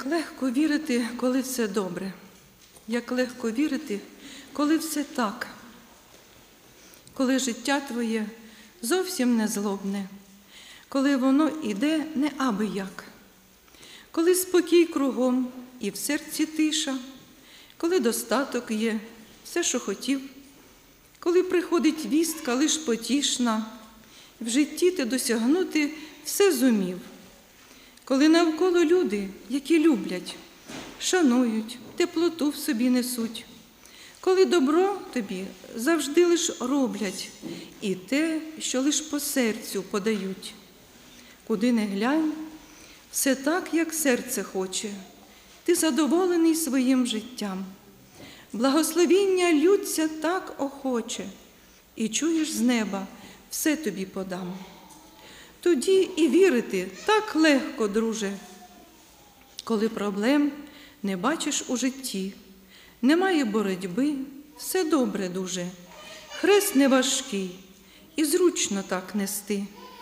Як легко вірити, коли все добре. Як легко вірити, коли все так. Коли життя твоє зовсім не злобне. Коли воно іде не аби як. Коли спокій кругом і в серці тиша. Коли достаток є, все, що хотів. Коли приходить вістка лиш потішна. В житті ти досягнути все зумів. Коли навколо люди, які люблять, шанують, теплоту в собі несуть. Коли добро тобі завжди лиш роблять, і те, що лиш по серцю подають. Куди не глянь, все так, як серце хоче, ти задоволений своїм життям. Благословіння лються так охоче, і чуєш з неба, все тобі подам. Тоді і вірити так легко, друже, коли проблем не бачиш у житті, немає боротьби, все добре дуже, хрест не важкий і зручно так нести.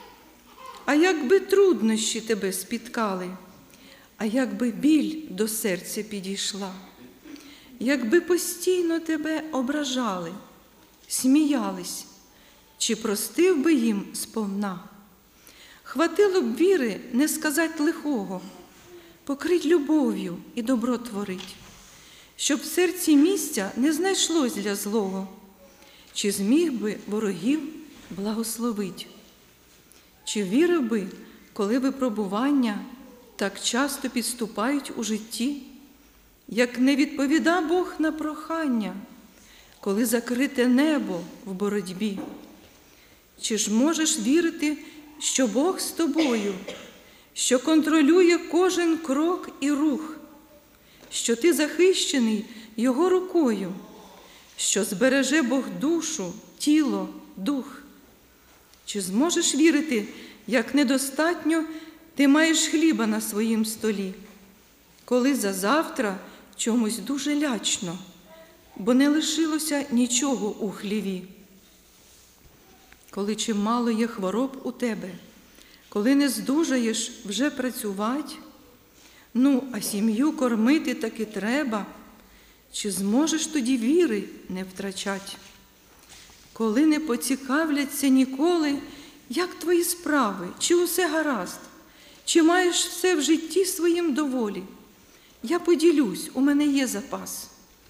А якби труднощі тебе спіткали, а якби біль до серця підійшла, якби постійно тебе ображали, сміялись, чи простив би їм сповна? Хватило б віри не сказать лихого, покрить любов'ю і добро творить, щоб в серці місця не знайшлось для злого, чи зміг би ворогів благословить. Чи вірив би, коли випробування так часто підступають у житті, як не відповіда Бог на прохання, коли закрите небо в боротьбі? Чи ж можеш вірити, що Бог з тобою, що контролює кожен крок і рух, що ти захищений Його рукою, що збереже Бог душу, тіло, дух? Чи зможеш вірити, як недостатньо ти маєш хліба на своїм столі, коли завтра чомусь дуже лячно, бо не лишилося нічого у хліві? Коли чимало є хвороб у тебе, коли не здужаєш вже працювати, а сім'ю кормити таки треба, чи зможеш тоді віри не втрачать? Коли не поцікавляться ніколи, як твої справи, чи усе гаразд, чи маєш все в житті своїм доволі? Я поділюсь, у мене є запас.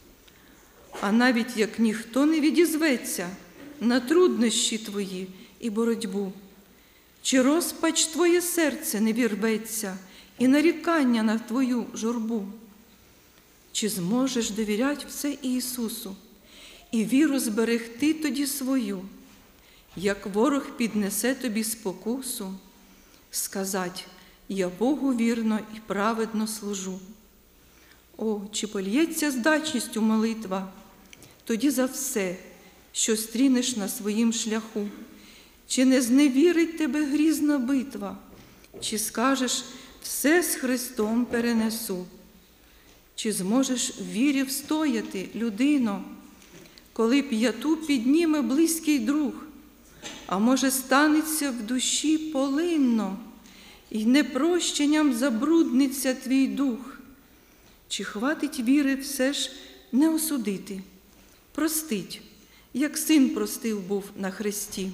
А навіть як ніхто не відізветься на труднощі твої і боротьбу, чи розпач твоє серце не вірветься і нарікання на твою журбу? Чи зможеш довірять все Ісусу і віру зберегти тоді свою, як ворог піднесе тобі спокусу, сказать: я Богу вірно і праведно служу? О, чи польється здачністю молитва тоді за все, що стрінеш на своїм шляху? Чи не зневірить тебе грізна битва? Чи скажеш: все з Христом перенесу? Чи зможеш в вірі встояти, людино, коли п'яту підніме близький друг? А може, станеться в душі полинно, і непрощенням забрудниться твій дух? Чи хватить віри все ж не осудити, простить, як син простив був на хресті?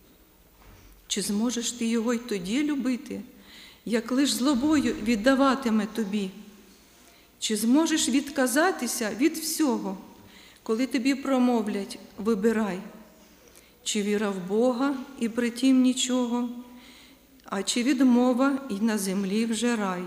Чи зможеш ти його й тоді любити, як лиш злобою віддаватиме тобі? Чи зможеш відказатися від всього, коли тобі промовлять: вибирай? Чи віра в Бога і притім нічого, а чи відмова і на землі вже рай?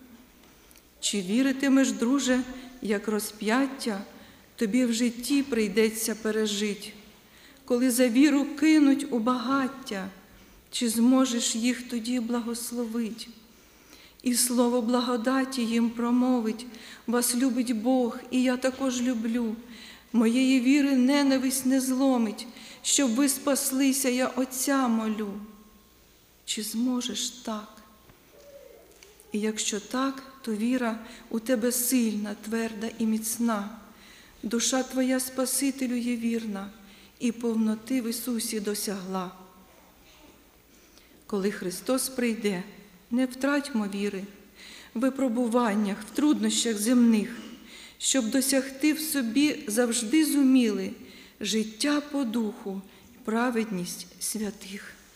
Чи віритимеш, друже, як розп'яття тобі в житті прийдеться пережить, коли за віру кинуть у багаття? Чи зможеш їх тоді благословить? І слово благодаті їм промовить: вас любить Бог, і я також люблю. Моєї віри ненависть не зломить, щоб ви спаслися, я Отця молю. Чи зможеш так? І якщо так, то віра у тебе сильна, тверда і міцна. Душа твоя Спасителю є вірна, і повноти в Ісусі досягла. Коли Христос прийде, не втратьмо віри. випробуваннях, в труднощах земних, щоб досягти в собі завжди зуміли життя по духу і праведність святих.